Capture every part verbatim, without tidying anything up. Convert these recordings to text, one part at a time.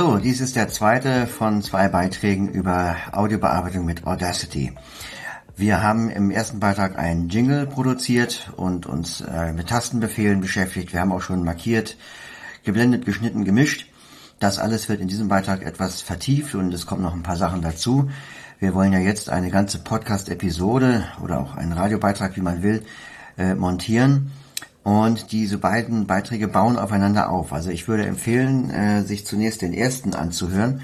Hallo, dies ist der zweite von zwei Beiträgen über Audiobearbeitung mit Audacity. Wir haben im ersten Beitrag einen Jingle produziert und uns äh, mit Tastenbefehlen beschäftigt. Wir haben auch schon markiert, geblendet, geschnitten, gemischt. Das alles wird in diesem Beitrag etwas vertieft und es kommen noch ein paar Sachen dazu. Wir wollen ja jetzt eine ganze Podcast-Episode oder auch einen Radiobeitrag, wie man will, äh, montieren. Und diese beiden Beiträge bauen aufeinander auf. Also ich würde empfehlen, äh, sich zunächst den ersten anzuhören,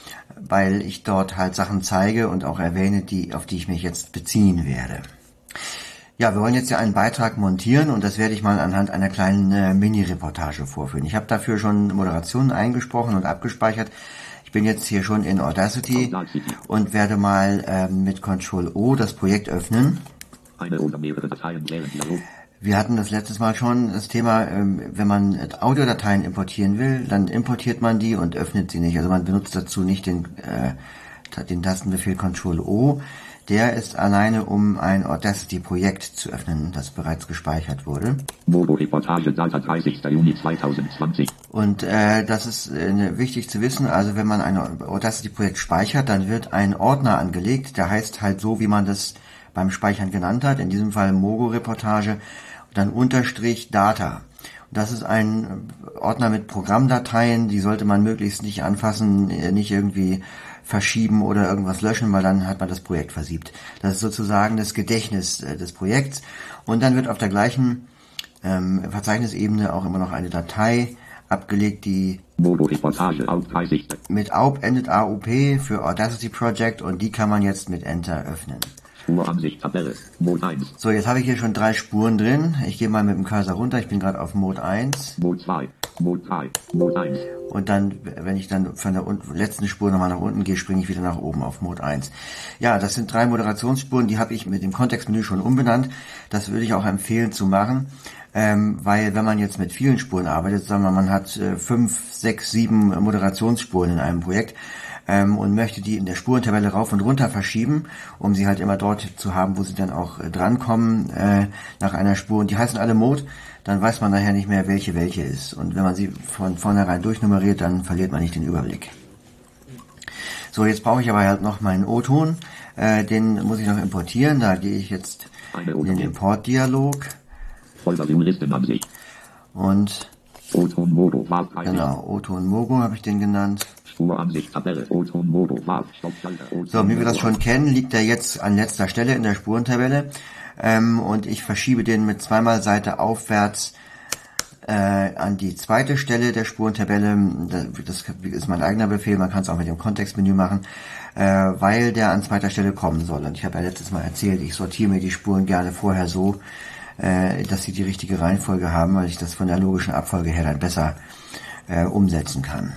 weil ich dort halt Sachen zeige und auch erwähne, die, auf die ich mich jetzt beziehen werde. Ja, wir wollen jetzt ja einen Beitrag montieren und das werde ich mal anhand einer kleinen äh, Mini-Reportage vorführen. Ich habe dafür schon Moderationen eingesprochen und abgespeichert. Ich bin jetzt hier schon in Audacity und werde mal äh, mit Control O das Projekt öffnen. Eine oder mehrere Dateien wählen Dialog. Wir hatten das letztes Mal schon das Thema, wenn man Audiodateien importieren will, dann importiert man die und öffnet sie nicht. Also man benutzt dazu nicht den, äh, den Tastenbefehl Control O. Der ist alleine, um ein Audacity-Projekt zu öffnen, das bereits gespeichert wurde. Mobo-Reportage, Data dreißigster Juni zweitausendzwanzig. Und äh, das ist äh, wichtig zu wissen, also wenn man ein Audacity-Projekt speichert, dann wird ein Ordner angelegt, der heißt halt so, wie man das beim Speichern genannt hat, in diesem Fall Mogo-Reportage, und dann Unterstrich Data. Und das ist ein Ordner mit Programmdateien, die sollte man möglichst nicht anfassen, nicht irgendwie verschieben oder irgendwas löschen, weil dann hat man das Projekt versiebt. Das ist sozusagen das Gedächtnis des Projekts. Und dann wird auf der gleichen ähm, Verzeichnisebene auch immer noch eine Datei abgelegt, die Mobo-Reportage, A U P dreißig. mit A U P endet, A U P für Audacity Project, und die kann man jetzt mit Enter öffnen. Spuransicht, Tabelle, Mode eins. So, jetzt habe ich hier schon drei Spuren drin. Ich gehe mal mit dem Cursor runter. Ich bin gerade auf Mode eins. Mode zwei, Mode drei, Mode eins. Und dann, wenn ich dann von der letzten Spur nochmal nach unten gehe, springe ich wieder nach oben auf Mode eins. Ja, das sind drei Moderationsspuren, die habe ich mit dem Kontextmenü schon umbenannt. Das würde ich auch empfehlen zu machen, ähm, weil wenn man jetzt mit vielen Spuren arbeitet, sagen wir mal, man hat äh, fünf, sechs, sieben Moderationsspuren in einem Projekt, Ähm, und möchte die in der Spurentabelle rauf und runter verschieben, um sie halt immer dort zu haben, wo sie dann auch äh, drankommen äh, nach einer Spur. Und die heißen alle Mode, dann weiß man nachher nicht mehr, welche welche ist. Und wenn man sie von vornherein durchnummeriert, dann verliert man nicht den Überblick. So, jetzt brauche ich aber halt noch meinen O-Ton. Äh, den muss ich noch importieren. Da gehe ich jetzt in den Importdialog. Vollversion-Listenansicht. Und O-Ton Modo, Wahl genau, O-Ton Mogo habe ich den genannt. Spuransicht, Tabelle, O-Ton Modo, Wahl, Stoppschalter, O-Ton. So, wie wir das schon kennen, liegt er jetzt an letzter Stelle in der Spurentabelle. Ähm, und ich verschiebe den mit zweimal Seite aufwärts äh, an die zweite Stelle der Spurentabelle. Das ist mein eigener Befehl, man kann es auch mit dem Kontextmenü machen, äh, weil der an zweiter Stelle kommen soll. Und ich habe ja letztes Mal erzählt, ich sortiere mir die Spuren gerne vorher so, äh, dass sie die richtige Reihenfolge haben, weil ich das von der logischen Abfolge her dann besser äh, umsetzen kann.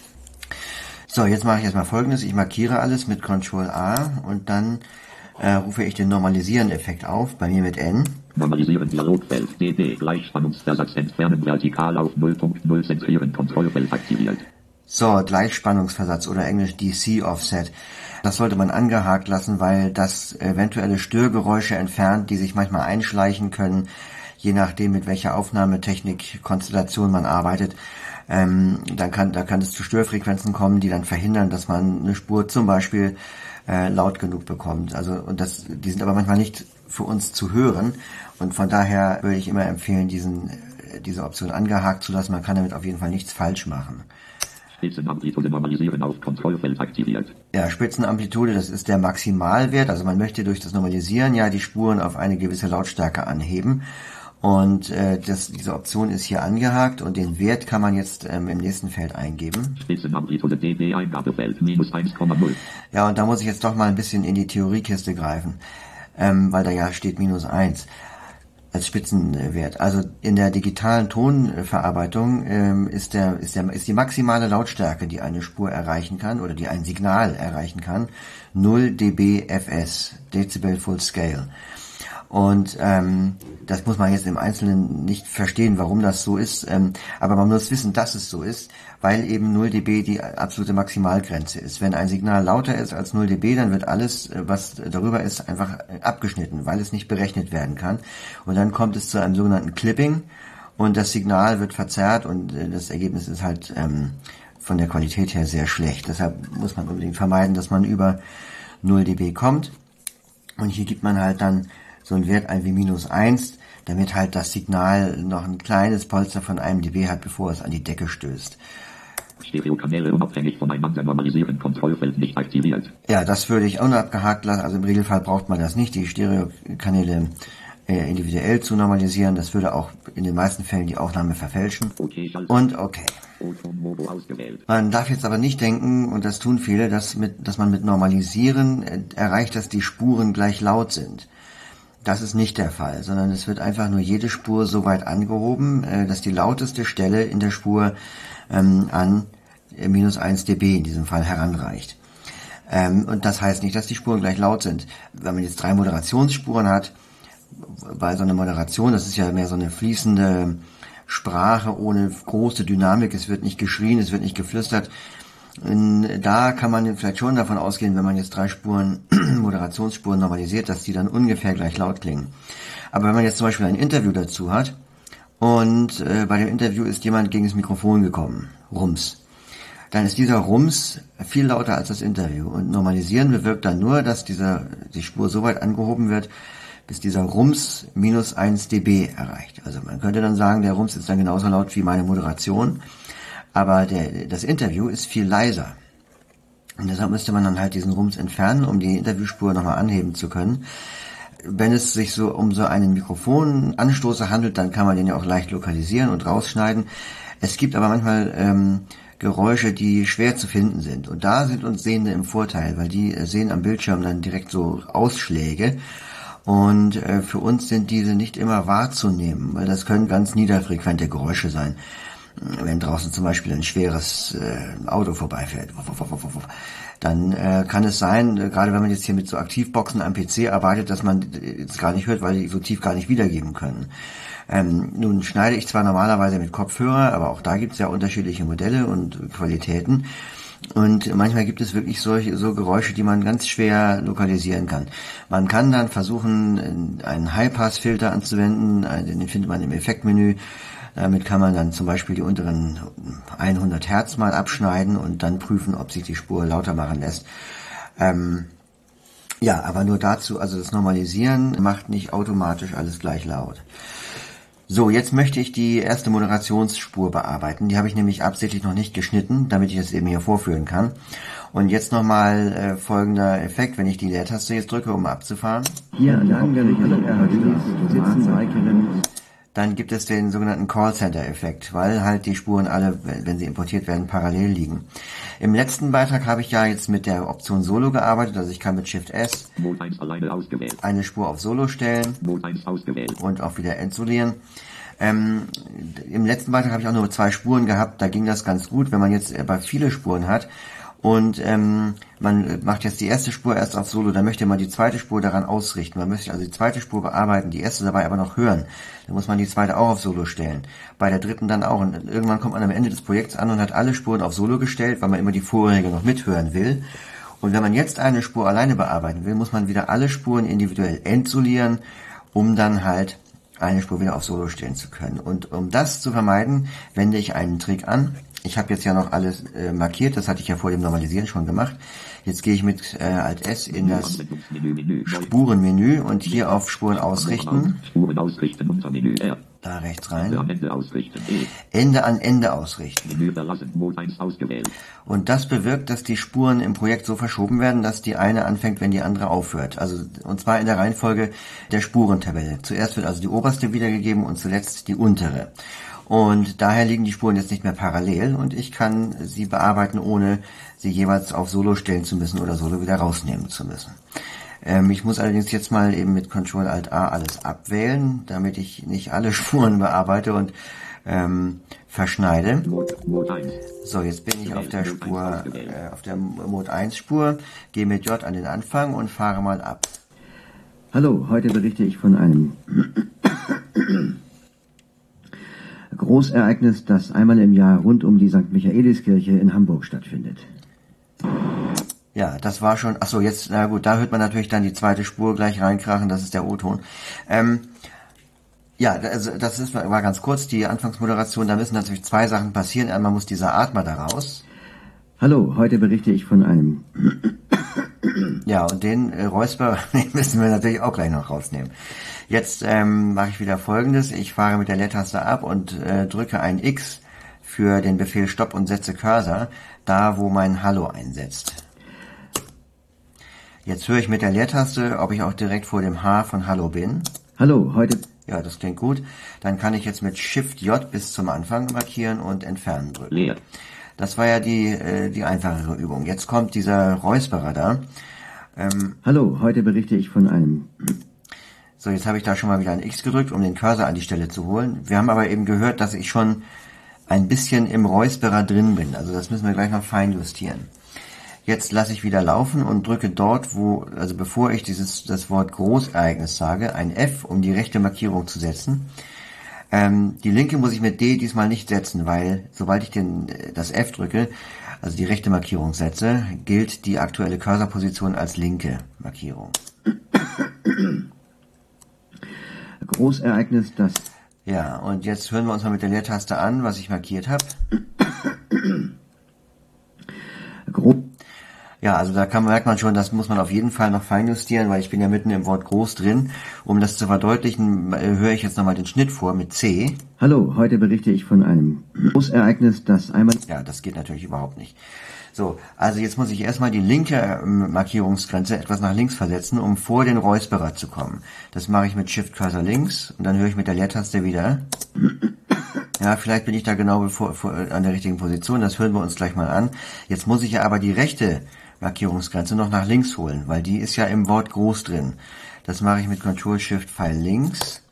So, jetzt mache ich erstmal Folgendes. Ich markiere alles mit Control A und dann äh, rufe ich den Normalisieren-Effekt auf, bei mir mit N. Normalisieren, Dialogfeld, D D, Gleichspannungsversatz entfernen, vertikal auf null Punkt null zentrieren, Kontrollfeld aktiviert. So, Gleichspannungsversatz oder englisch D C Offset. Das sollte man angehakt lassen, weil das eventuelle Störgeräusche entfernt, die sich manchmal einschleichen können, je nachdem mit welcher Aufnahmetechnik-Konstellation man arbeitet. Ähm, dann kann, da kann es zu Störfrequenzen kommen, die dann verhindern, dass man eine Spur zum Beispiel äh, laut genug bekommt. Also, und das, die sind aber manchmal nicht für uns zu hören. Und von daher würde ich immer empfehlen, diesen, diese Option angehakt zu lassen. Man kann damit auf jeden Fall nichts falsch machen. Spitzenamplitude normalisieren auf Kontrollfeld aktiviert. Ja, Spitzenamplitude, das ist der Maximalwert. Also man möchte durch das Normalisieren ja die Spuren auf eine gewisse Lautstärke anheben. Und äh, das, diese Option ist hier angehakt und den Wert kann man jetzt ähm, im nächsten Feld eingeben. Spitzenamplitude D B Eingabefeld minus eins Komma null. Ja, und da muss ich jetzt doch mal ein bisschen in die Theoriekiste greifen, ähm, weil da ja steht minus eins als Spitzenwert. Also in der digitalen Tonverarbeitung ähm, ist der ist der ist die maximale Lautstärke, die eine Spur erreichen kann oder die ein Signal erreichen kann, null dBFS, Dezibel Full Scale. Und ähm, das muss man jetzt im Einzelnen nicht verstehen, warum das so ist, ähm, aber man muss wissen, dass es so ist, weil eben null dB die absolute Maximalgrenze ist. Wenn ein Signal lauter ist als null dB, dann wird alles, was darüber ist, einfach abgeschnitten, weil es nicht berechnet werden kann. Und dann kommt es zu einem sogenannten Clipping und das Signal wird verzerrt und das Ergebnis ist halt ähm, von der Qualität her sehr schlecht. Deshalb muss man unbedingt vermeiden, dass man über null dB kommt. Und hier gibt man halt dann so einen Wert ein wie minus eins, damit halt das Signal noch ein kleines Polster von einem dB hat, bevor es an die Decke stößt. Stereokanäle unabhängig voneinander normalisieren, Kontrollfeld nicht aktiviert. Ja, das würde ich auch noch abgehakt lassen. Also im Regelfall braucht man das nicht, die Stereokanäle äh, individuell zu normalisieren. Das würde auch in den meisten Fällen die Aufnahme verfälschen. Okay, Und okay. O-Ton-Modo ausgewählt. Man darf jetzt aber nicht denken, und das tun viele, dass, mit, dass man mit Normalisieren äh, erreicht, dass die Spuren gleich laut sind. Das ist nicht der Fall, sondern es wird einfach nur jede Spur so weit angehoben, äh, dass die lauteste Stelle in der Spur ähm, an äh, minus eins dB in diesem Fall heranreicht. Ähm, und das heißt nicht, dass die Spuren gleich laut sind. Wenn man jetzt drei Moderationsspuren hat, bei so einer Moderation, das ist ja mehr so eine fließende Sprache ohne große Dynamik, es wird nicht geschrien, es wird nicht geflüstert. Da kann man vielleicht schon davon ausgehen, wenn man jetzt drei Spuren, Moderationsspuren normalisiert, dass die dann ungefähr gleich laut klingen. Aber wenn man jetzt zum Beispiel ein Interview dazu hat und äh, bei dem Interview ist jemand gegen das Mikrofon gekommen, Rums, dann ist dieser Rums viel lauter als das Interview. Und normalisieren bewirkt dann nur, dass dieser, die Spur so weit angehoben wird, bis dieser Rums minus eins dB erreicht. Also man könnte dann sagen, der Rums ist dann genauso laut wie meine Moderation, aber der, das Interview ist viel leiser. Und deshalb müsste man dann halt diesen Rums entfernen, um die Interviewspur nochmal anheben zu können. Wenn es sich so um so einen Mikrofonanstoßer handelt, dann kann man den ja auch leicht lokalisieren und rausschneiden. Es gibt aber manchmal ähm, Geräusche, die schwer zu finden sind. Und da sind uns Sehende im Vorteil, weil die sehen am Bildschirm dann direkt so Ausschläge. Und äh, für uns sind diese nicht immer wahrzunehmen, weil das können ganz niederfrequente Geräusche sein. Wenn draußen zum Beispiel ein schweres äh, Auto vorbeifährt, dann äh, kann es sein, äh, gerade wenn man jetzt hier mit so Aktivboxen am P C arbeitet, dass man es gar nicht hört, weil die so tief gar nicht wiedergeben können. Ähm, nun schneide ich zwar normalerweise mit Kopfhörer, aber auch da gibt es ja unterschiedliche Modelle und Qualitäten. Und manchmal gibt es wirklich solche so Geräusche, die man ganz schwer lokalisieren kann. Man kann dann versuchen, einen High-Pass-Filter anzuwenden, den findet man im Effektmenü. Damit kann man dann zum Beispiel die unteren hundert Hertz mal abschneiden und dann prüfen, ob sich die Spur lauter machen lässt. Ähm, ja, aber nur dazu, also das Normalisieren macht nicht automatisch alles gleich laut. So, jetzt möchte ich die erste Moderationsspur bearbeiten. Die habe ich nämlich absichtlich noch nicht geschnitten, damit ich das eben hier vorführen kann. Und jetzt nochmal äh, folgender Effekt, wenn ich die Leertaste jetzt drücke, um abzufahren. Hier an der angelegten R H Ds sitzen Reicheren. Dann gibt es den sogenannten Callcenter-Effekt, weil halt die Spuren alle, wenn sie importiert werden, parallel liegen. Im letzten Beitrag habe ich ja jetzt mit der Option Solo gearbeitet, also ich kann mit Shift S Mode eins alleine ausgewählt. eine Spur auf Solo stellen Mode eins ausgewählt. und auch wieder entsolieren. Ähm, im letzten Beitrag habe ich auch nur zwei Spuren gehabt, da ging das ganz gut, wenn man jetzt aber viele Spuren hat und ähm, man macht jetzt die erste Spur erst auf Solo, dann möchte man die zweite Spur daran ausrichten. Man möchte also die zweite Spur bearbeiten, die erste dabei aber noch hören. Dann muss man die zweite auch auf Solo stellen. Bei der dritten dann auch. Und irgendwann kommt man am Ende des Projekts an und hat alle Spuren auf Solo gestellt, weil man immer die vorherige noch mithören will. Und wenn man jetzt eine Spur alleine bearbeiten will, muss man wieder alle Spuren individuell entsolieren, um dann halt eine Spur wieder auf Solo stellen zu können. Und um das zu vermeiden, wende ich einen Trick an. Ich habe jetzt ja noch alles äh, markiert, das hatte ich ja vor dem Normalisieren schon gemacht. Jetzt gehe ich mit äh, Alt S in das Spurenmenü und hier auf Spuren ausrichten. Spuren ausrichten unter Menü R. Da rechts rein. Am Ende ausrichten. E. Ende an Ende ausrichten. Menü verlassen. Mode eins ausgewählt. Und das bewirkt, dass die Spuren im Projekt so verschoben werden, dass die eine anfängt, wenn die andere aufhört. Also, und zwar in der Reihenfolge der Spurentabelle. Zuerst wird also die oberste wiedergegeben und zuletzt die untere. Und daher liegen die Spuren jetzt nicht mehr parallel und ich kann sie bearbeiten, ohne sie jeweils auf Solo stellen zu müssen oder Solo wieder rausnehmen zu müssen. Ähm, ich muss allerdings jetzt mal eben mit Control Alt A alles abwählen, damit ich nicht alle Spuren bearbeite und ähm, verschneide. Mode, Mode eins. So, jetzt bin ich auf der Spur, äh, auf der Mode eins Spur, gehe mit J an den Anfang und fahre mal ab. Hallo, heute berichte ich von einem Großereignis, das einmal im Jahr rund um die Sankt Michaeliskirche in Hamburg stattfindet. Ja, das war schon, ach so, jetzt, na gut, da hört man natürlich dann die zweite Spur gleich reinkrachen, das ist der O-Ton. Ähm, ja, also das ist, war ganz kurz, die Anfangsmoderation, da müssen natürlich zwei Sachen passieren. Einmal muss dieser Atmer da raus. Hallo, heute berichte ich von einem... Ja, und den äh, Räusper den müssen wir natürlich auch gleich noch rausnehmen. Jetzt ähm, mache ich wieder Folgendes. Ich fahre mit der Leertaste ab und äh, drücke ein X für den Befehl Stopp und setze Cursor, da wo mein Hallo einsetzt. Jetzt höre ich mit der Leertaste, ob ich auch direkt vor dem H von Hallo bin. Hallo, heute... Ja, das klingt gut. Dann kann ich jetzt mit Shift J bis zum Anfang markieren und entfernen drücken. Leer. Das war ja die, äh, die einfachere Übung. Jetzt kommt dieser Räusperer da. Ähm, Hallo, heute berichte ich von einem... so, jetzt habe ich da schon mal wieder ein X gedrückt, um den Cursor an die Stelle zu holen. Wir haben aber eben gehört, dass ich schon ein bisschen im Räusperer drin bin. Also das müssen wir gleich noch fein justieren. Jetzt lasse ich wieder laufen und drücke dort, wo, also bevor ich dieses das Wort Großereignis sage, ein F, um die rechte Markierung zu setzen. Ähm, die linke muss ich mit D diesmal nicht setzen, weil sobald ich den, das F drücke, also die rechte Markierung setze, gilt die aktuelle Cursorposition als linke Markierung. Großereignis, das... Ja, und jetzt hören wir uns mal mit der Leertaste an, was ich markiert habe. Gro Ja, also da kann, merkt man schon, das muss man auf jeden Fall noch feinjustieren, weil ich bin ja mitten im Wort groß drin. Um das zu verdeutlichen, äh, höre ich jetzt nochmal den Schnitt vor mit C. Hallo, heute berichte ich von einem Großereignis, das einmal... Ja, das geht natürlich überhaupt nicht. So, also jetzt muss ich erstmal die linke ähm, Markierungsgrenze etwas nach links versetzen, um vor den Räusperer zu kommen. Das mache ich mit Shift Cursor links und dann höre ich mit der Leertaste wieder. Ja, vielleicht bin ich da genau bevor, vor, an der richtigen Position, das hören wir uns gleich mal an. Jetzt muss ich ja aber die rechte Markierungsgrenze noch nach links holen, weil die ist ja im Wort groß drin. Das mache ich mit Control Shift Pfeil links.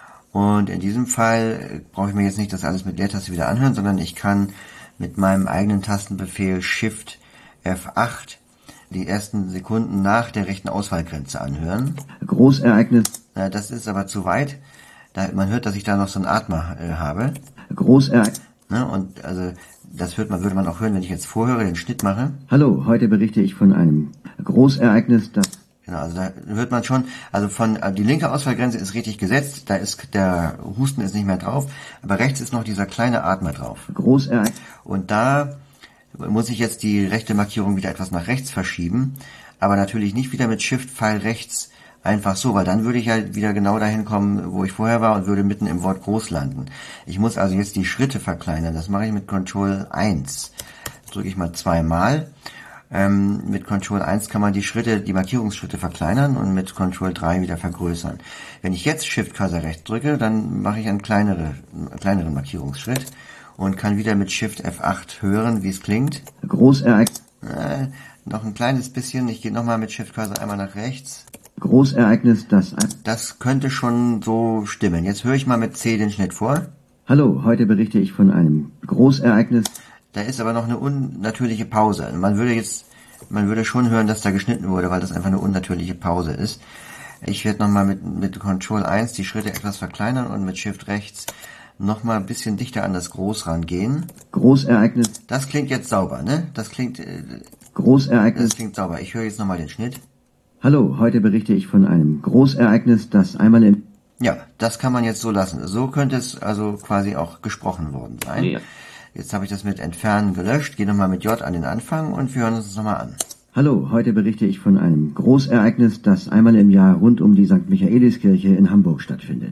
Und in diesem Fall brauche ich mir jetzt nicht das alles mit Leertaste wieder anhören, sondern ich kann mit meinem eigenen Tastenbefehl Shift F acht die ersten Sekunden nach der rechten Auswahlgrenze anhören. Großereignis... Äh, das ist aber zu weit. Da, man hört, dass ich da noch so einen Atmer äh, habe. Großereignis... Ne? Und also das hört man, würde man auch hören, wenn ich jetzt vorhöre, den Schnitt mache. Hallo, heute berichte ich von einem Großereignis, das... Genau, also da hört man schon, also von äh, die linke Auswahlgrenze ist richtig gesetzt, da ist der Husten ist nicht mehr drauf, aber rechts ist noch dieser kleine Atmer drauf. Großereignis... Und da muss ich jetzt die rechte Markierung wieder etwas nach rechts verschieben, aber natürlich nicht wieder mit Shift Pfeil rechts einfach so, weil dann würde ich ja wieder genau dahin kommen, wo ich vorher war und würde mitten im Wort groß landen. Ich muss also jetzt die Schritte verkleinern, das mache ich mit Control eins. Das drücke ich mal zweimal. Ähm, mit Control eins kann man die Schritte, die Markierungsschritte verkleinern und mit Control drei wieder vergrößern. Wenn ich jetzt Shift Cursor rechts drücke, dann mache ich einen, kleinere, einen kleineren Markierungsschritt und kann wieder mit Shift F acht hören, wie es klingt. Großereignis... Äh, noch ein kleines bisschen, ich gehe nochmal mit Shift Cursor einmal nach rechts. Großereignis, das... Das könnte schon so stimmen. Jetzt höre ich mal mit C den Schnitt vor. Hallo, heute berichte ich von einem Großereignis... Da ist aber noch eine unnatürliche Pause. Man würde jetzt, man würde schon hören, dass da geschnitten wurde, weil das einfach eine unnatürliche Pause ist. Ich werde nochmal mit, mit Control eins die Schritte etwas verkleinern und mit Shift rechts nochmal ein bisschen dichter an das Groß rangehen. Großereignis... Das klingt jetzt sauber, ne? Das klingt, äh, Großereignis... das klingt sauber. Ich höre jetzt nochmal den Schnitt. Hallo, heute berichte ich von einem Großereignis, das einmal im... Ja, das kann man jetzt so lassen. So könnte es also quasi auch gesprochen worden sein. Leer. Jetzt habe ich das mit Entfernen gelöscht. Gehe nochmal mit J an den Anfang und wir hören uns das nochmal an. Hallo, heute berichte ich von einem Großereignis, das einmal im Jahr rund um die Sankt Michaeliskirche in Hamburg stattfindet.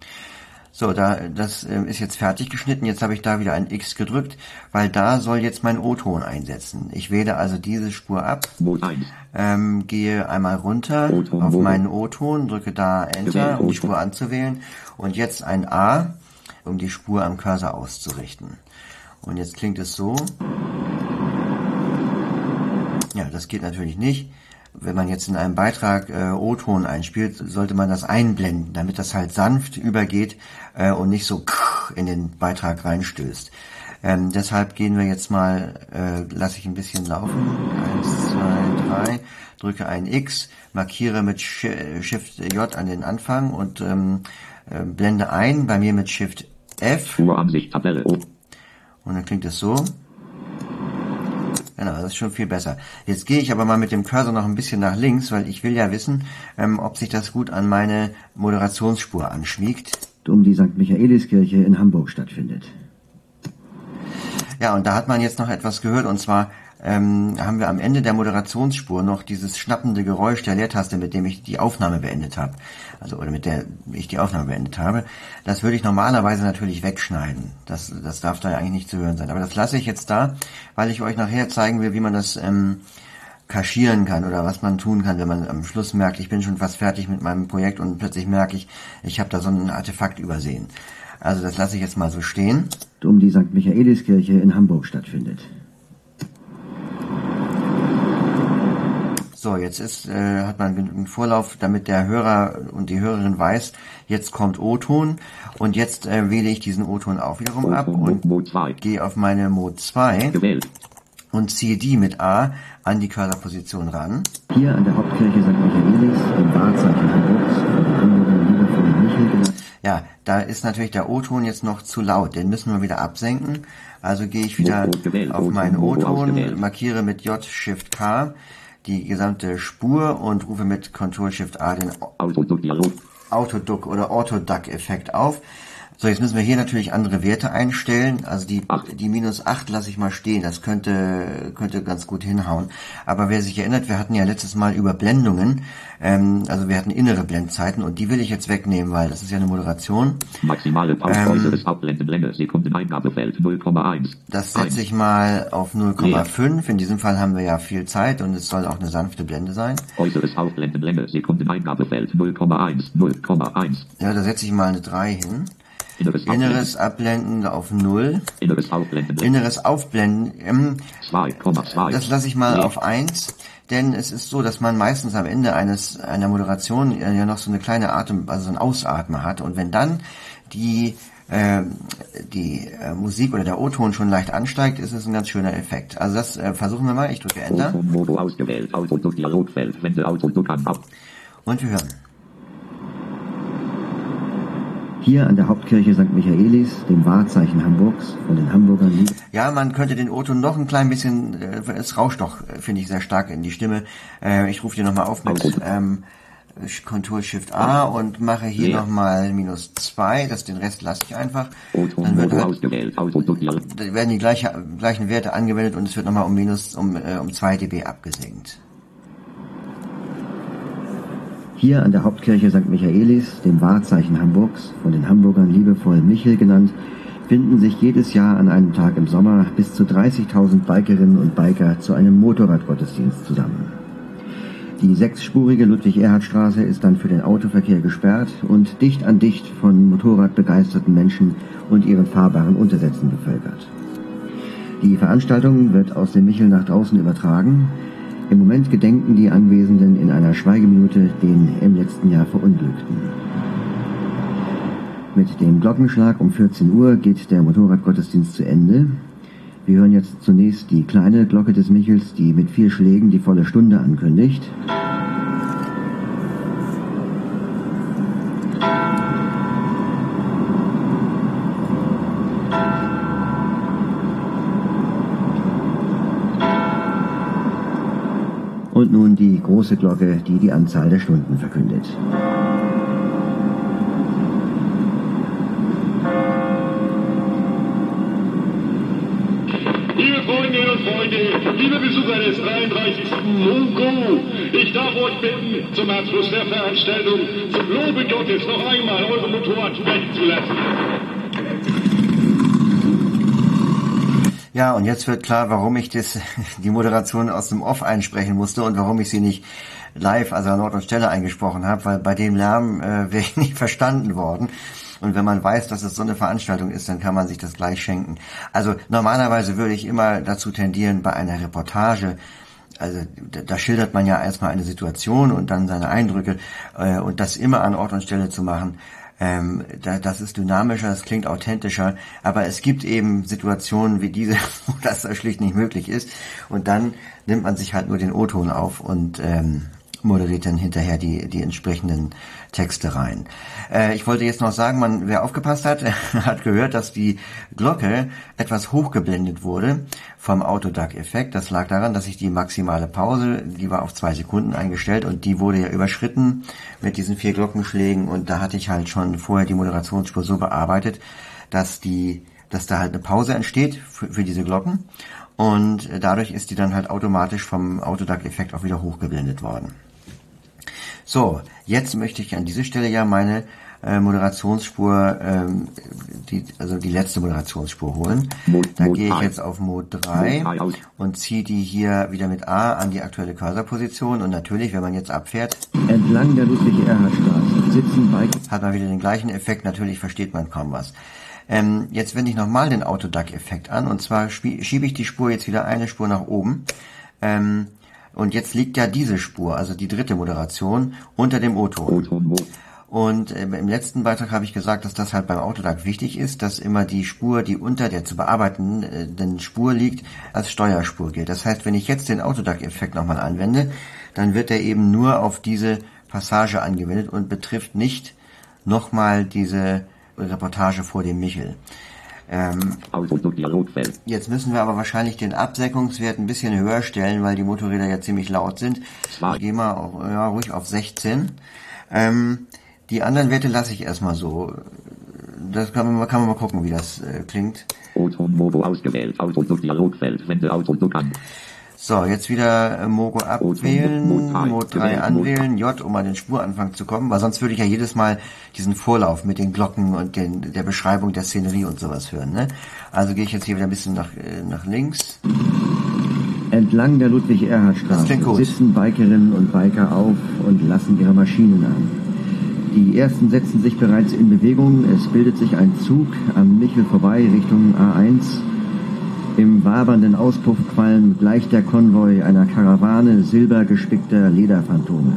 So, da das äh, ist jetzt fertig geschnitten. Jetzt habe ich da wieder ein X gedrückt, weil da soll jetzt mein O-Ton einsetzen. Ich wähle also diese Spur ab, Mode eins. ähm, gehe einmal runter O-Ton, auf Mode. meinen O-Ton, drücke da Enter, Gewählt, um die O-Ton. Spur anzuwählen und jetzt ein A, um die Spur am Cursor auszurichten. Und jetzt klingt es so. Ja, das geht natürlich nicht. Wenn man jetzt in einem Beitrag äh, O-Ton einspielt, sollte man das einblenden, damit das halt sanft übergeht äh, und nicht so in den Beitrag reinstößt. Ähm, deshalb gehen wir jetzt mal, äh, lasse ich ein bisschen laufen. Eins, zwei, drei, drücke ein X, markiere mit Shift J an den Anfang und ähm, äh, blende ein, bei mir mit Shift F. Uransicht, Tabelle, O. Und dann klingt es so. Genau, das ist schon viel besser. Jetzt gehe ich aber mal mit dem Cursor noch ein bisschen nach links, weil ich will ja wissen, ähm, ob sich das gut an meine Moderationsspur anschmiegt. Um die Sankt Michaeliskirche in Hamburg stattfindet. Ja, und da hat man jetzt noch etwas gehört, und zwar ähm, haben wir am Ende der Moderationsspur noch dieses schnappende Geräusch der Leertaste, mit dem ich die Aufnahme beendet habe. Also, oder mit der ich die Aufnahme beendet habe. Das würde ich normalerweise natürlich wegschneiden. Das, das darf da eigentlich nicht zu hören sein. Aber das lasse ich jetzt da, weil ich euch nachher zeigen will, wie man das ähm, kaschieren kann oder was man tun kann, wenn man am Schluss merkt, ich bin schon fast fertig mit meinem Projekt und plötzlich merke ich, ich habe da so ein Artefakt übersehen. Also das lasse ich jetzt mal so stehen. Um die Sankt Michaeliskirche in Hamburg stattfindet. So, jetzt ist, äh, hat man genügend Vorlauf, damit der Hörer und die Hörerin weiß, jetzt kommt O-Ton und jetzt äh, wähle ich diesen O-Ton auch wiederum ab und gehe auf meine Mode zwei Gewählt. und ziehe die mit A an die Cursorposition ran. Hier an der Hauptkirche Sankt Michaelis, dem Wahrzeichen Hamburgs, von den Hamburgern liebevoll Michel genannt. Ja, da ist natürlich der O-Ton jetzt noch zu laut, den müssen wir wieder absenken. Also gehe ich wieder auf meinen O-Ton, markiere mit J Shift K die gesamte Spur und rufe mit Control Shift A den Autoduck oder Autoduck-Effekt auf. So, jetzt müssen wir hier natürlich andere Werte einstellen. Also die, die minus acht lasse ich mal stehen. Das könnte, könnte ganz gut hinhauen. Aber wer sich erinnert, wir hatten ja letztes Mal Überblendungen. Ähm, also wir hatten innere Blendzeiten und die will ich jetzt wegnehmen, weil das ist ja eine Moderation. Maximale Pause des Abblendenlänge, Sekunden-Eingabefeld null Komma eins. Das setze ich mal auf null Komma fünf. In diesem Fall haben wir ja viel Zeit und es soll auch eine sanfte Blende sein. Äußeres Aufblendenlänge, Sekunden-Eingabefeld null Komma eins, null Komma eins. Ja, da setze ich mal eine drei hin. Inneres, Inneres Abblenden auf null. Inneres Aufblenden. Inneres Aufblenden. Ähm, zwei Komma zwei. Das lasse ich mal Nee. auf eins. Denn es ist so, dass man meistens am Ende eines einer Moderation ja noch so eine kleine Atem, also so ein Ausatmen hat. Und wenn dann die äh, die äh, Musik oder der O-Ton schon leicht ansteigt, ist es ein ganz schöner Effekt. Also das äh, versuchen wir mal. Ich drücke Enter. Modo ausgewählt. Autoduck Dialogfeld. Wende Autoduck an ab. Und wir hören. Hier an der Hauptkirche Sankt Michaelis, dem Wahrzeichen Hamburgs, von den Hamburgern lieb. Ja, man könnte den O-Ton noch ein klein bisschen, äh, es rauscht doch, äh, finde ich, sehr stark in die Stimme. Äh, ich rufe die nochmal auf mit ähm, Control Shift A und mache hier Ja. nochmal minus zwei, das, den Rest lasse ich einfach. O-Ton Dann wird Modo halt, ausgewählt. Autoduck Dialog. da werden die gleiche, gleichen Werte angewendet und es wird nochmal um minus, um, äh, um zwei dB abgesenkt. Hier an der Hauptkirche Sankt Michaelis, dem Wahrzeichen Hamburgs, von den Hamburgern liebevoll Michel genannt, finden sich jedes Jahr an einem Tag im Sommer bis zu dreißigtausend Bikerinnen und Biker zu einem Motorradgottesdienst zusammen. Die sechsspurige Ludwig-Erhard-Straße ist dann für den Autoverkehr gesperrt und dicht an dicht von motorradbegeisterten Menschen und ihren fahrbaren Untersätzen bevölkert. Die Veranstaltung wird aus dem Michel nach draußen übertragen. Im Moment gedenken die Anwesenden in einer Schweigeminute den im letzten Jahr Verunglückten. Mit dem Glockenschlag um vierzehn Uhr geht der Motorradgottesdienst zu Ende. Wir hören jetzt zunächst die kleine Glocke des Michels, die mit vier Schlägen die volle Stunde ankündigt. Und nun die große Glocke, die die Anzahl der Stunden verkündet. Liebe Freundinnen und Freunde, liebe Besucher des dreiunddreißigsten Mongo, ich darf euch bitten, zum Abschluss der Veranstaltung zum Lobe Gottes noch einmal eure Motorrad sprechen zu lassen. Ja, und jetzt wird klar, warum ich das, die Moderation aus dem Off einsprechen musste und warum ich sie nicht live, also an Ort und Stelle eingesprochen habe, weil bei dem Lärm äh, wäre ich nicht verstanden worden. Und wenn man weiß, dass es so eine Veranstaltung ist, dann kann man sich das gleich schenken. Also normalerweise würde ich immer dazu tendieren, bei einer Reportage, also da, da schildert man ja erstmal eine Situation und dann seine Eindrücke äh, und das immer an Ort und Stelle zu machen, ähm, da, das ist dynamischer, das klingt authentischer, aber es gibt eben Situationen wie diese, wo das schlicht nicht möglich ist und dann nimmt man sich halt nur den O-Ton auf und ähm, moderiert dann hinterher die die entsprechenden Texte rein. Äh, ich wollte jetzt noch sagen, man, wer aufgepasst hat, hat gehört, dass die Glocke etwas hochgeblendet wurde vom Autoduck-Effekt. Das lag daran, dass ich die maximale Pause, die war auf zwei Sekunden eingestellt und die wurde ja überschritten mit diesen vier Glockenschlägen und da hatte ich halt schon vorher die Moderationsspur so bearbeitet, dass die, dass da halt eine Pause entsteht für, für diese Glocken. und dadurch ist die dann halt automatisch vom Autoduck-Effekt auch wieder hochgeblendet worden. So, jetzt möchte ich an dieser Stelle ja meine äh, Moderationsspur, ähm, die, also die letzte Moderationsspur holen. Da gehe ich jetzt auf Mode drei und ziehe die hier wieder mit A an die aktuelle Cursorposition und natürlich, wenn man jetzt abfährt, entlang der Ludwig-Erhard-Straße sitzen Biker, hat man wieder den gleichen Effekt, natürlich versteht man kaum was. Ähm, jetzt wende ich nochmal den Autoduck-Effekt an und zwar schiebe ich die Spur jetzt wieder eine Spur nach oben. Ähm, Und jetzt liegt ja diese Spur, also die dritte Moderation, unter dem O-Ton. Und äh, im letzten Beitrag habe ich gesagt, dass das halt beim Autoduck wichtig ist, dass immer die Spur, die unter der zu bearbeitenden äh, Spur liegt, als Steuerspur gilt. Das heißt, wenn ich jetzt den Autoduck-Effekt nochmal anwende, dann wird er eben nur auf diese Passage angewendet und betrifft nicht nochmal diese Reportage vor dem Michel. Ähm, jetzt müssen wir aber wahrscheinlich den Absenkungswert ein bisschen höher stellen, weil die Motorräder ja ziemlich laut sind. Ich gehe mal auf, ja, ruhig auf sechzehn. Ähm, die anderen Werte lasse ich erstmal so. Das kann man, kann man mal gucken, wie das äh, klingt. Mogo ausgewählt, Autoduck-Dialogfeld, wende Autoduck an. So, jetzt wieder äh, Mogo abwählen, Mode drei anwählen, J, um an den Spuranfang zu kommen, weil sonst würde ich ja jedes Mal diesen Vorlauf mit den Glocken und den, der Beschreibung der Szenerie und sowas hören, ne? Also gehe ich jetzt hier wieder ein bisschen nach, äh, nach links. Entlang der Ludwig-Erhard-Straße sitzen Bikerinnen und Biker auf und lassen ihre Maschinen an. Die ersten setzen sich bereits in Bewegung, es bildet sich ein Zug am Michel vorbei Richtung A eins. Im wabernden Auspuff qualmt gleich der Konvoi einer Karawane silbergespickter Lederphantome.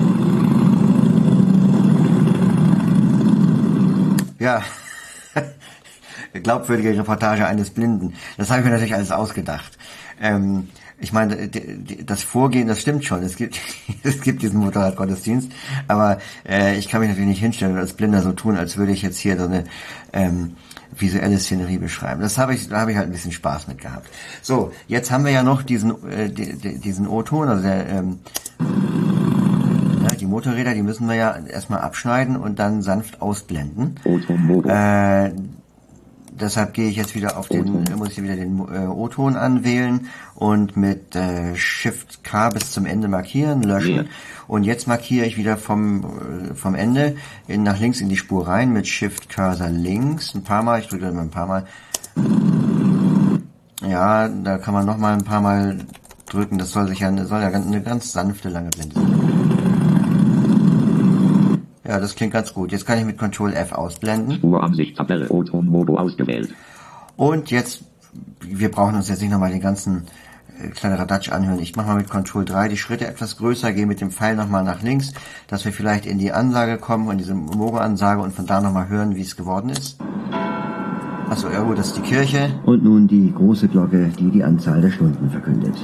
Ja, glaubwürdige Reportage eines Blinden. Das habe ich mir natürlich alles ausgedacht. Ähm, ich meine, das Vorgehen, das stimmt schon. Es gibt, es gibt diesen Motorradgottesdienst, aber äh, ich kann mich natürlich nicht hinstellen und als Blinder so tun, als würde ich jetzt hier so eine ähm, visuelle Szenerie beschreiben. Das habe ich, da habe ich halt ein bisschen Spaß mit gehabt. So, jetzt haben wir ja noch diesen, äh, die, diesen O-Ton, also der, ähm, ja, die Motorräder, die müssen wir ja erstmal abschneiden und dann sanft ausblenden. Äh, deshalb gehe ich jetzt wieder auf den, muss ich wieder den äh, O-Ton anwählen und mit äh, Shift K bis zum Ende markieren, löschen. Ja. Und jetzt markiere ich wieder vom äh, vom Ende in, nach links in die Spur rein mit Shift Cursor links ein paar Mal. Ich drücke mal ein paar Mal. Ja, da kann man noch mal ein paar Mal drücken. Das soll sich ja soll ja eine ganz sanfte lange Blende sein. Ja, das klingt ganz gut. Jetzt kann ich mit Control F ausblenden. Spuransicht, Tabelle, O-Ton, Modo ausgewählt. Und jetzt, wir brauchen uns jetzt nicht nochmal den ganzen äh, kleinen Radatsch anhören. Ich mache mal mit Control drei die Schritte etwas größer, gehe mit dem Pfeil nochmal nach links, dass wir vielleicht in die Ansage kommen, in diese Mogo-Ansage und von da nochmal hören, wie es geworden ist. Achso, ja gut, das ist die Kirche. Und nun die große Glocke, die die Anzahl der Stunden verkündet.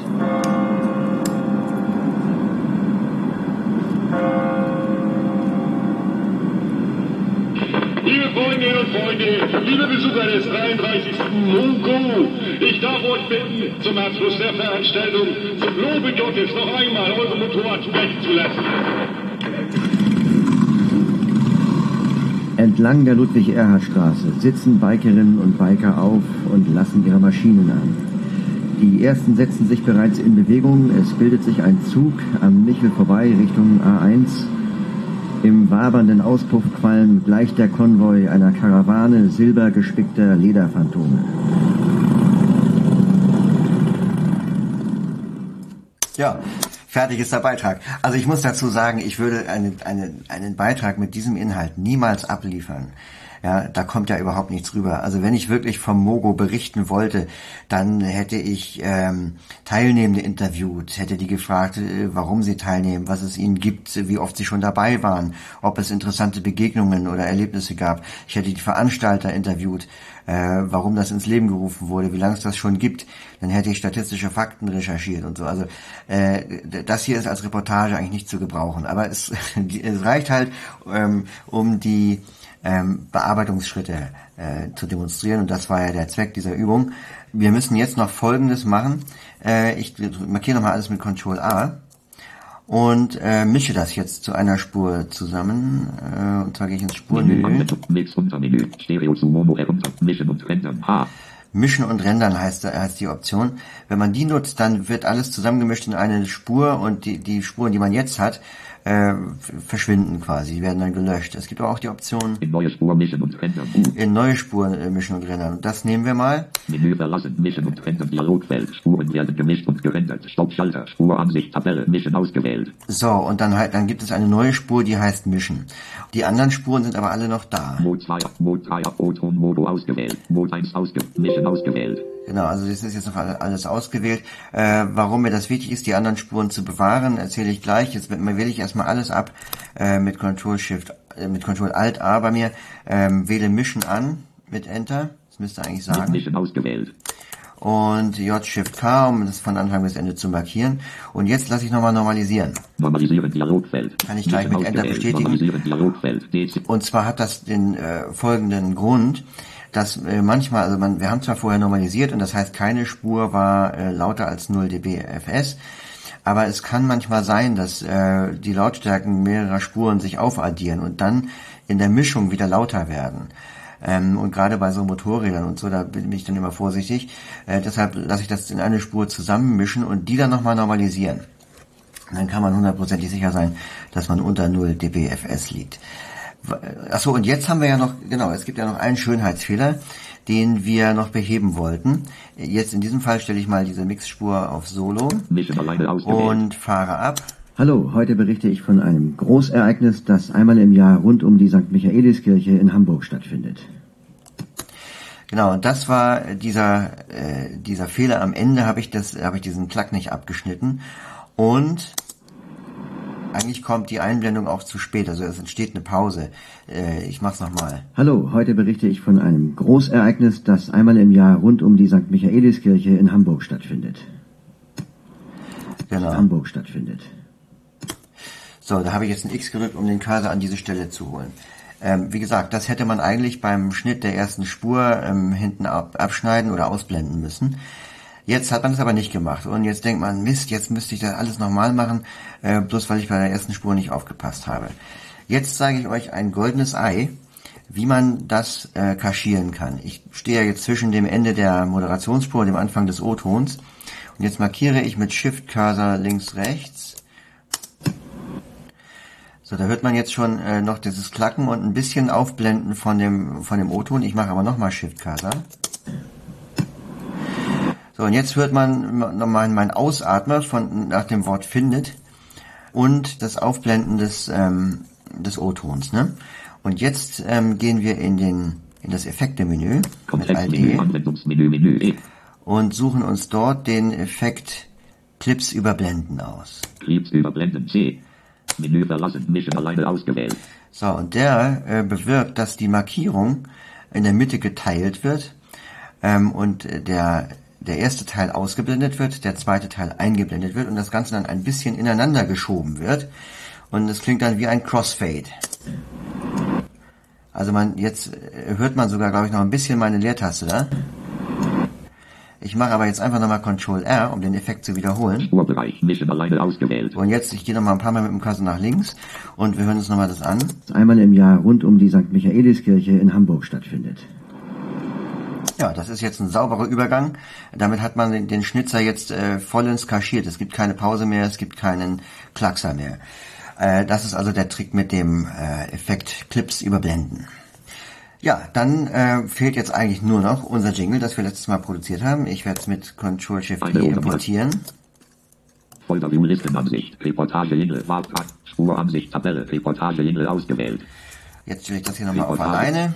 Liebe Freundinnen und Freunde, liebe Besucher des dreiunddreißigsten Mogo, ich darf euch bitten, zum Abschluss der Veranstaltung zum Lobe Gottes noch einmal eure Motorrad sprechen zu lassen. Entlang der Ludwig-Erhard-Straße sitzen Bikerinnen und Biker auf und lassen ihre Maschinen an. Die ersten setzen sich bereits in Bewegung, es bildet sich ein Zug am Michel vorbei Richtung A eins. Im wabernden Auspuff qualmt gleich der Konvoi einer Karawane silbergespickter Lederphantome. Ja, fertig ist der Beitrag. Also ich muss dazu sagen, ich würde eine, eine, einen Beitrag mit diesem Inhalt niemals abliefern. Ja, da kommt ja überhaupt nichts rüber. Also wenn ich wirklich vom Mogo berichten wollte, dann hätte ich ähm, Teilnehmende interviewt, hätte die gefragt, äh, warum sie teilnehmen, was es ihnen gibt, wie oft sie schon dabei waren, ob es interessante Begegnungen oder Erlebnisse gab. Ich hätte die Veranstalter interviewt, äh, warum das ins Leben gerufen wurde, wie lange es das schon gibt. Dann hätte ich statistische Fakten recherchiert und so. Also äh, das hier ist als Reportage eigentlich nicht zu gebrauchen. Aber es, es reicht halt, ähm, um die Ähm, Bearbeitungsschritte äh, zu demonstrieren und das war ja der Zweck dieser Übung. Wir müssen jetzt noch Folgendes machen. Äh, ich markiere nochmal alles mit Control A und äh, mische das jetzt zu einer Spur zusammen. Äh, und zwar gehe ich ins Spurmenü. Mischen und Rendern heißt, heißt die Option. Wenn man die nutzt, dann wird alles zusammengemischt in eine Spur und die, die Spuren, die man jetzt hat, äh, verschwinden quasi, die werden dann gelöscht. Es gibt aber auch die Option In neue Spur mischen und rendern. in neue Spuren äh, mischen und rendern. Und das nehmen wir mal. Menü verlassen, mischen und rendern, Dialogfeld, Spuren werden gemischt und gerendert, Stoppschalter, Spuransicht, Tabelle, mischen ausgewählt. So, und dann halt, dann gibt es eine neue Spur, die heißt Mischen. Die anderen Spuren sind aber alle noch da. Mod zwei, Mod drei, O-Ton, Modo ausgewählt, Mod eins ausgewählt, mischen ausgewählt. Genau, also das ist jetzt noch alles ausgewählt. Äh, warum mir das wichtig ist, die anderen Spuren zu bewahren, erzähle ich gleich. Jetzt wähle ich erstmal alles ab äh, mit Control Shift, äh, mit Control Alt A bei mir. Ähm, wähle Mischen an mit Enter. Das müsste eigentlich sagen. Mischen ausgewählt. Und J Shift K, um das von Anfang bis Ende zu markieren. Und jetzt lasse ich nochmal normalisieren. Normalisieren Dialogfeld. Kann ich gleich mit Enter bestätigen. Normalisieren Dialogfeld. D C. Und zwar hat das den äh, folgenden Grund, dass äh, manchmal, also man, wir haben zwar vorher normalisiert und das heißt, keine Spur war äh, lauter als null dB F S, aber es kann manchmal sein, dass äh, die Lautstärken mehrerer Spuren sich aufaddieren und dann in der Mischung wieder lauter werden. Ähm, und gerade bei so Motorrädern und so, da bin ich dann immer vorsichtig. Äh, deshalb lasse ich das in eine Spur zusammenmischen und die dann nochmal normalisieren. Und dann kann man hundertprozentig sicher sein, dass man unter null dB F S liegt. Achso, und jetzt haben wir ja noch, genau, es gibt ja noch einen Schönheitsfehler, den wir noch beheben wollten. Jetzt in diesem Fall stelle ich mal diese Mixspur auf Solo Mischen alleine ausgewählt. und fahre ab. Hallo, heute berichte ich von einem Großereignis, das einmal im Jahr rund um die Sankt Michaeliskirche in Hamburg stattfindet. Genau, und das war dieser äh, dieser Fehler am Ende, habe ich das habe ich diesen Klack nicht abgeschnitten und eigentlich kommt die Einblendung auch zu spät, also es entsteht eine Pause. Äh, ich mach's nochmal. Hallo, heute berichte ich von einem Großereignis, das einmal im Jahr rund um die Sankt Michaeliskirche in Hamburg stattfindet. Genau. Hamburg stattfindet. So, da habe ich jetzt ein X gedrückt, um den Cursor an diese Stelle zu holen. Ähm, wie gesagt, das hätte man eigentlich beim Schnitt der ersten Spur ähm, hinten ab, abschneiden oder ausblenden müssen. Jetzt hat man es aber nicht gemacht und jetzt denkt man, Mist, jetzt müsste ich das alles nochmal machen, äh, bloß weil ich bei der ersten Spur nicht aufgepasst habe. Jetzt zeige ich euch ein goldenes Ei, wie man das äh, kaschieren kann. Ich stehe ja jetzt zwischen dem Ende der Moderationsspur und dem Anfang des O-Tons und jetzt markiere ich mit Shift-Cursor links, rechts. So, da hört man jetzt schon äh, noch dieses Klacken und ein bisschen Aufblenden von dem von dem O-Ton. Ich mache aber nochmal Shift-Cursor. So, und jetzt hört man nochmal mein Ausatmer von nach dem Wort findet und das Aufblenden des ähm, des O-Tons, ne? Und jetzt ähm, gehen wir in den in das Effekte-Menü mit Alt E Anwendungsmenü, Menü E. und suchen uns dort den Effekt Clips überblenden aus. Clips überblenden C. Menü verlassen, Mischen alleine ausgewählt. So, und der äh, bewirkt, dass die Markierung in der Mitte geteilt wird ähm, und der der erste Teil ausgeblendet wird, der zweite Teil eingeblendet wird und das Ganze dann ein bisschen ineinander geschoben wird und es klingt dann wie ein Crossfade. Also man jetzt hört man sogar, glaube ich, noch ein bisschen meine Leertaste da. Ich mache aber jetzt einfach nochmal Control R, um den Effekt zu wiederholen. Spurbereich, Mischen alleine ausgewählt. Und jetzt, ich gehe nochmal ein paar Mal mit dem Cursor nach links und wir hören uns nochmal das an. Das einmal im Jahr rund um die Sankt Michaeliskirche in Hamburg stattfindet. Ja, das ist jetzt ein sauberer Übergang. Damit hat man den, den Schnitzer jetzt äh, vollends kaschiert. Es gibt keine Pause mehr, es gibt keinen Klackser mehr. Äh, das ist also der Trick mit dem äh, Effekt Clips überblenden. Ja, dann äh, fehlt jetzt eigentlich nur noch unser Jingle, das wir letztes Mal produziert haben. Ich werde es mit Control Shift E importieren. Folder View Listenansicht, Reportage Jingle, Wahlplan, Spuransicht, Tabelle, Reportage Jingle ausgewählt. Jetzt stelle ich das hier nochmal auf alleine.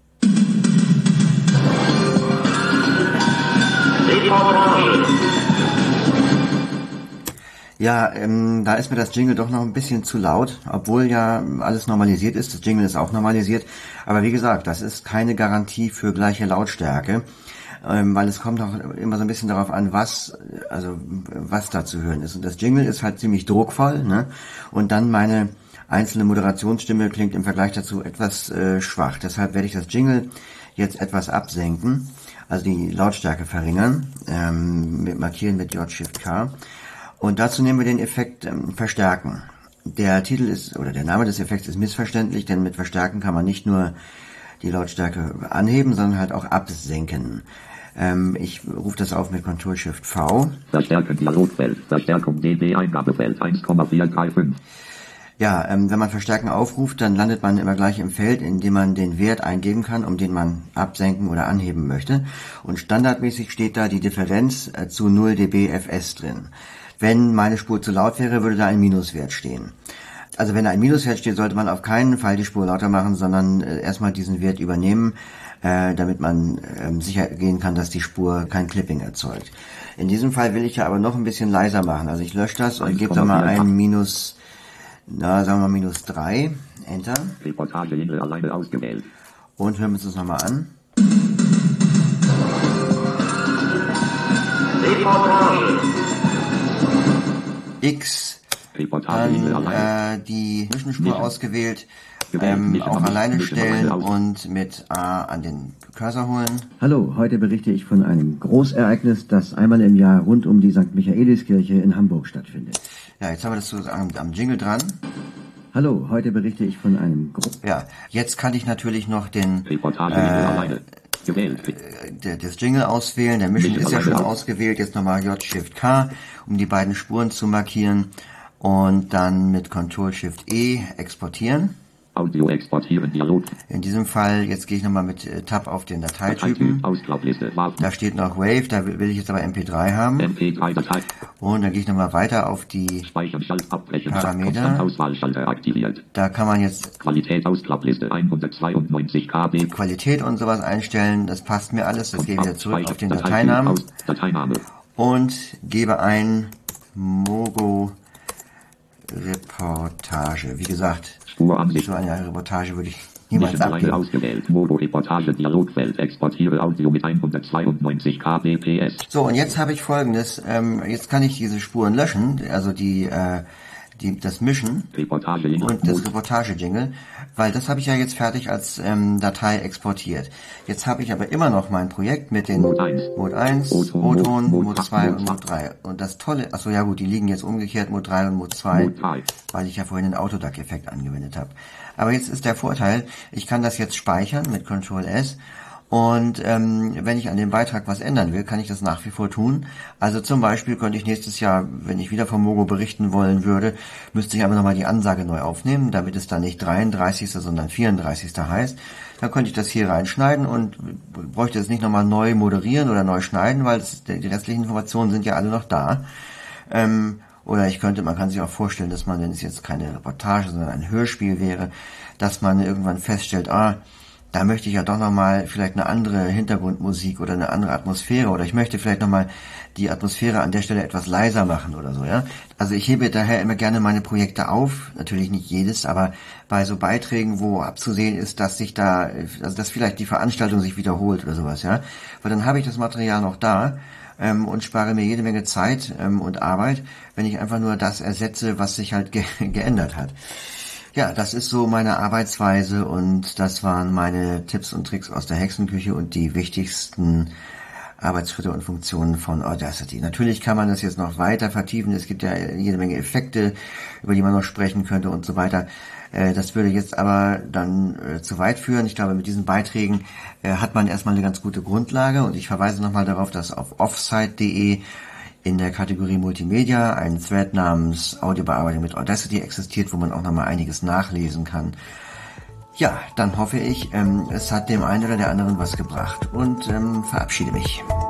Ja, ähm, da ist mir das Jingle doch noch ein bisschen zu laut, obwohl ja alles normalisiert ist. Das Jingle ist auch normalisiert. Aber wie gesagt, das ist keine Garantie für gleiche Lautstärke, ähm, weil es kommt auch immer so ein bisschen darauf an, was, also was da zu hören ist. Und das Jingle ist halt ziemlich druckvoll, ne? Und dann meine einzelne Moderationsstimme klingt im Vergleich dazu etwas äh, schwach. Deshalb werde ich das Jingle jetzt etwas absenken, also die Lautstärke verringern, ähm, mit markieren mit J Shift K. Und dazu nehmen wir den Effekt ähm, Verstärken. Der Titel ist, oder der Name des Effekts ist missverständlich, denn mit Verstärken kann man nicht nur die Lautstärke anheben, sondern halt auch absenken. Ähm, ich rufe das auf mit Control-Shift-V. Verstärken Dialogfeld. Verstärkung D B-Eingabefeld eins Komma vier drei fünf. Ja, ähm, wenn man Verstärken aufruft, dann landet man immer gleich im Feld, in dem man den Wert eingeben kann, um den man absenken oder anheben möchte. Und standardmäßig steht da die Differenz äh, zu null dB F S drin. Wenn meine Spur zu laut wäre, würde da ein Minuswert stehen. Also wenn da ein Minuswert steht, sollte man auf keinen Fall die Spur lauter machen, sondern äh, erstmal diesen Wert übernehmen, äh, damit man äh, sicher gehen kann, dass die Spur kein Clipping erzeugt. In diesem Fall will ich ja aber noch ein bisschen leiser machen. Also ich lösche das und gebe da mal ein Minus... Na, sagen wir minus drei. Enter. Reportage Jingle alleine ausgewählt. Und hören wir uns das nochmal an. Reportage. X. Reportage Jingle Dann alleine. äh, die Zwischenspur Mischen. ausgewählt. Gewählt, Ähm, mischen, auch mischen, alleine mischen, stellen mischen, aus. und mit A an den Cursor holen. Hallo, heute berichte ich von einem Großereignis, das einmal im Jahr rund um die Sankt Michaeliskirche in Hamburg stattfindet. Ja, jetzt haben wir das so am, am Jingle dran. Hallo, heute berichte ich von einem Gro Ja, jetzt kann ich natürlich noch den Reportage Jingle äh, alleine. Gewählt. der, das Jingle auswählen. Der Mission Mischen ist ja schon alleine. ausgewählt. Jetzt nochmal J-Shift-K, um die beiden Spuren zu markieren. Und dann mit Control-Shift-E exportieren. Audio exportieren Dialog. In diesem Fall, jetzt gehe ich nochmal mit äh, Tab auf den Dateitypen. Dateityp. Ausklappliste. Wahl. Da steht noch Wave, da will will ich jetzt aber M P drei haben. M P drei Datei. Und dann gehe ich nochmal weiter auf die, Speichern, Schalt, Abbrechen. Parameter. Konstant Auswahlschalter aktiviert. da kann man jetzt Qualität Ausklappliste hundertzweiundneunzig Kilobyte. Qualität und sowas einstellen. Das passt mir alles. Das gehe ich wieder zurück auf den Dateityp Dateinamen aus. Dateiname. und gebe ein Mogo Reportage. Wie gesagt, Spuransicht. so eine Reportage würde ich niemals Mischen alleine abgeben. ausgewählt. Modo Reportage Dialogfeld. Exportiere Audio mit hundertzweiundneunzig Kbps. So, und jetzt habe ich Folgendes. Ähm, jetzt kann ich diese Spuren löschen, also die, äh, die das Mischen Reportage Jingle. und das Reportage-Jingle, weil das habe ich ja jetzt fertig als ähm, Datei exportiert. Jetzt habe ich aber immer noch mein Projekt mit den Mode eins. Mode eins, O-Ton, O-Ton, Mode Mode zwei Mode und Mode drei. Und das Tolle, achso ja gut, die liegen jetzt umgekehrt, Mode drei und Mode zwei, Mode drei. weil ich ja vorhin den Autoduck-Effekt angewendet habe. Aber jetzt ist der Vorteil, ich kann das jetzt speichern mit Control S. Und ähm, wenn ich an dem Beitrag was ändern will, kann ich das nach wie vor tun. Also zum Beispiel könnte ich nächstes Jahr, wenn ich wieder vom Mogo berichten wollen würde, müsste ich aber nochmal die Ansage neu aufnehmen, damit es dann nicht dreiunddreißigster sondern vierunddreißigster heißt. Dann könnte ich das hier reinschneiden und bräuchte es nicht nochmal neu moderieren oder neu schneiden, weil es, die restlichen Informationen sind ja alle noch da. Ähm, oder ich könnte, man kann sich auch vorstellen, dass man, wenn es jetzt keine Reportage, sondern ein Hörspiel wäre, dass man irgendwann feststellt, ah, da möchte ich ja doch nochmal vielleicht eine andere Hintergrundmusik oder eine andere Atmosphäre oder ich möchte vielleicht nochmal die Atmosphäre an der Stelle etwas leiser machen oder so, ja. Also ich hebe daher immer gerne meine Projekte auf, natürlich nicht jedes, aber bei so Beiträgen, wo abzusehen ist, dass sich da, also dass vielleicht die Veranstaltung sich wiederholt oder sowas, ja. Weil dann habe ich das Material noch da ähm, und spare mir jede Menge Zeit ähm, und Arbeit, wenn ich einfach nur das ersetze, was sich halt ge- geändert hat. Ja, das ist so meine Arbeitsweise und das waren meine Tipps und Tricks aus der Hexenküche und die wichtigsten Arbeitsschritte und Funktionen von Audacity. Natürlich kann man das jetzt noch weiter vertiefen. Es gibt ja jede Menge Effekte, über die man noch sprechen könnte und so weiter. Das würde jetzt aber dann zu weit führen. Ich glaube, mit diesen Beiträgen hat man erstmal eine ganz gute Grundlage und ich verweise nochmal darauf, dass auf offsite punkt de in der Kategorie Multimedia ein Thread namens Audiobearbeitung mit Audacity existiert, wo man auch nochmal einiges nachlesen kann. Ja, dann hoffe ich, ähm, es hat dem einen oder der anderen was gebracht und ähm, verabschiede mich.